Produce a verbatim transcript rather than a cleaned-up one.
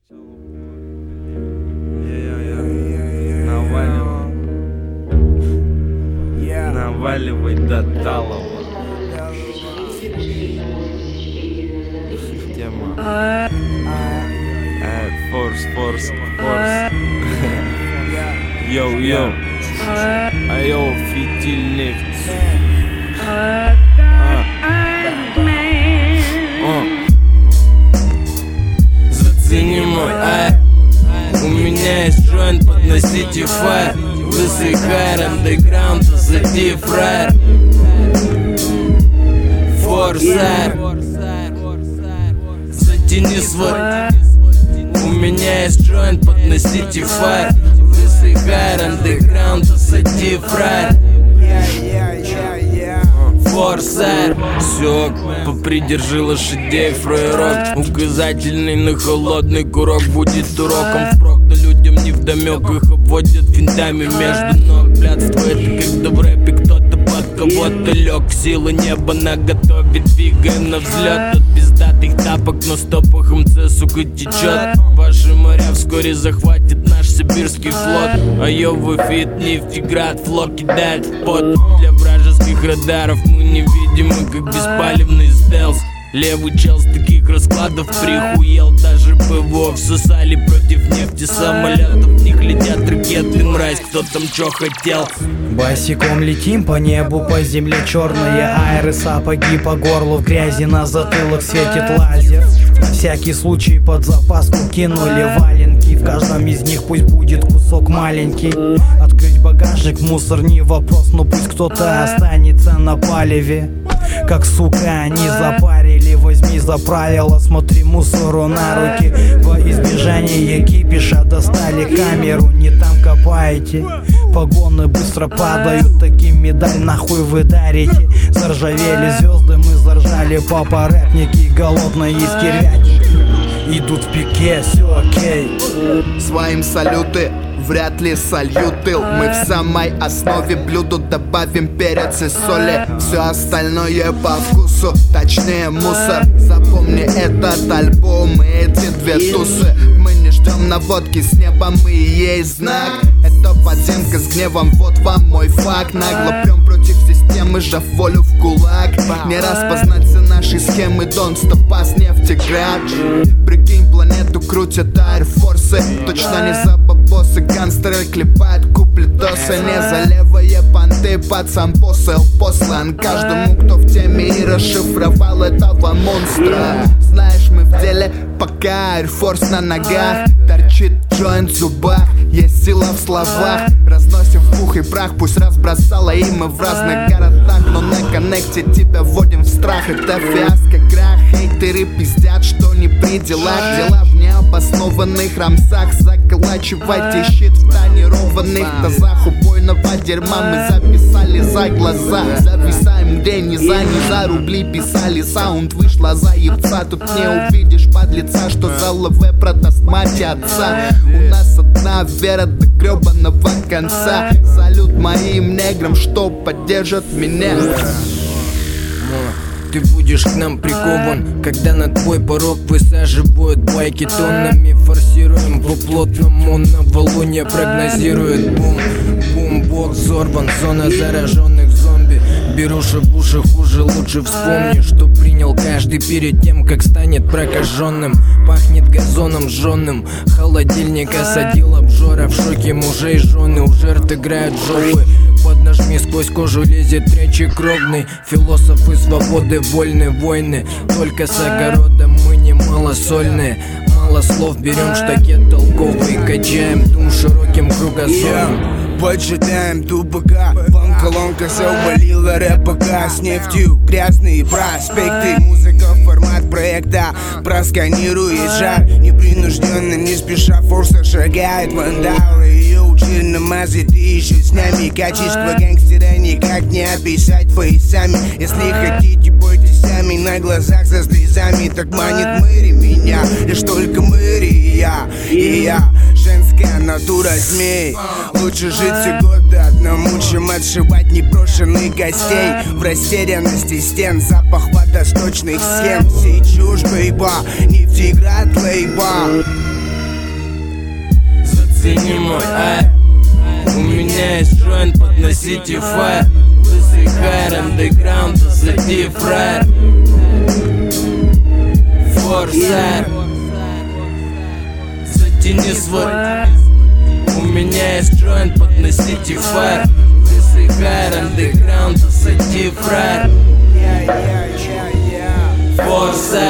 Наваливай до талого. Тема. Форс, форс, форс. Йоу, йоу. А йоу, фитиль нефть. Зацени мой ай. У меня есть джойнт, подносите фаер. Высыхай, андеграунд, засади фраер. Форсайр. Затяни свой. У меня есть джойнт, подносите фаер. Высыхай, андеграунд, засади фраер. Форсайр. Все, попридержи лошадей, фраерок. Указательный на холодный курок будет уроком впрок. Но людям невдомек, их обводят финтами между ног. Блядство это когда в рэпе кто-то под кого-то лег. Сила неба наготове, двигаем на взлет. От пиздатых тапок на стопах МЦ, сука, течет. Ваши моря вскоре захватит наш сибирский флот. А ёвый фит, Нефтеград, флот кидает в пот. Для вражеских радаров мы невидимы, как беспалевный стелс. Левый чел с таких раскладов прихуел. Даже ПВО всосали против нефти самолетов. В них летят ракеты, мразь, кто там чё хотел. Босиком летим по небу, по земле черные аэры, сапоги по горлу в грязи, на затылок светит лазер. На всякий случай под запаску кинули валенки. В каждом из них пусть будет кусок маленький. Открыть багажник, мусор не вопрос, но пусть кто-то останется на палеве. Как сука они запарили, возьми за правило, смотри мусору на руки. Во избежание кипиша достали камеру, не там копаете. Погоны быстро падают, таким медаль нахуй вы дарите. Заржавели звезды, мы заржали, папа рэпники, голодные стервятники идут в пике, все окей. Своим салюты вряд ли сольют тыл. Мы в самой основе блюду добавим перец и соли. Все остальное по вкусу, точнее мусор. Запомни этот альбом и эти две тусы. Мы не ждем наводки с неба, мы и есть знак. Это подземка с гневом, вот вам мой факт. Нагло прям против системы, жав волю в кулак. Не распознать все наши схемы, Don't Stop Us, Нефтеград. Прикинь, планету крутят аэрфорсы. Точно не за бабосы, гангстеры клепают куплетосы. Не за левые понты, пацан посыл послан каждому, кто в теме и расшифровал этого монстра. Знаешь, мы в деле, пока аэрфорс на ногах. Торчит джойнт в зубах, есть сила в словах. Разносим в пух и прах, пусть разбросала и мы в разных городах. Но на коннекте тебя вводим в страх. Это фиаско, крах, хейтеры пиздят, что не при делах. Дела в необоснованных рамсах. Заколачивайте щит в тонированных тазах. Убойного дерьма мы записали за глаза. Зависаем где ни за, ни за рубли писали. Саунд вышла за ебца. Тут не увидишь подлеца, что за ЛВ продаст мать и отца. У нас одна вера до гребаного конца. Салют моим неграм, что поддержат меня. Ты будешь к нам прикован, когда на твой порог высаживают байки тоннами. Форсируем по плотному, новолуние прогнозирует бум. Бумбокс взорван, зона зараженных зомби. Беру шабуши, хуже, лучше вспомни, что принял каждый перед тем, как станет прокаженным. Пахнет газоном жженым, холодильник осадил обжора. В шоке мужей жены, у жертв играют жопы. Поднажми, сквозь кожу лезет речи кровный. Философы свободы, вольны войны. Только с огородом мы не малосольные. Мало слов, берем штакет толковый. Качаем дум широким кругозором. Поджидаем тупака, вон колонка все увалила рэпака. С нефтью грязные проспекты. Музыка формат проекта. Просканирует жар, непринужденно, не спеша форса шагает вандалы. Ее черномазый, ты еще с нами. Качество гангстера никак не описать поясами. Если хотите, бойтесь сами. На глазах со слезами так манит Мэри меня. Лишь только Мэри и я, и я. Женская натура змей. Лучше жить все годы одному, чем отшивать непрошенных гостей. В растерянности стен запах водосточных схем. Сей чушь, бейба, Нефтеград, лейба. мной, ай. У меня есть джойнт, подносите фаер. Лысый хайр, андеграунд, зайди фраер. Форсайр, затяни свой. У меня есть джойнт, подносите фаер. Лысый хайр, андеграунд, зайди фраер. Форсайр.